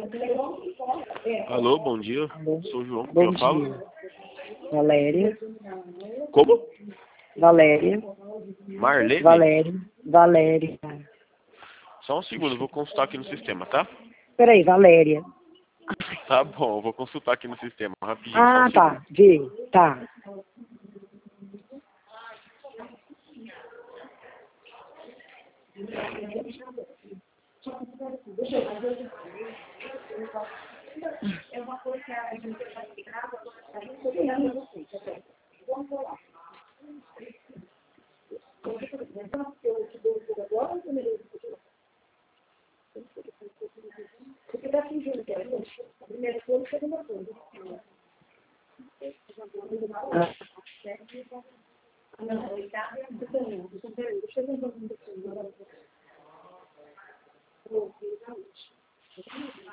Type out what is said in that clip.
Alô, bom dia. Alô. Sou o João. Bom Eu falo? dia. Valéria. Como? Valéria. Marlene? Valéria. Só um segundo, eu vou consultar aqui no sistema, tá? Peraí, Valéria. Tá bom, eu vou consultar aqui no sistema, rapidinho, só um Ah, segundo. tá. Vê. Tá. Ah.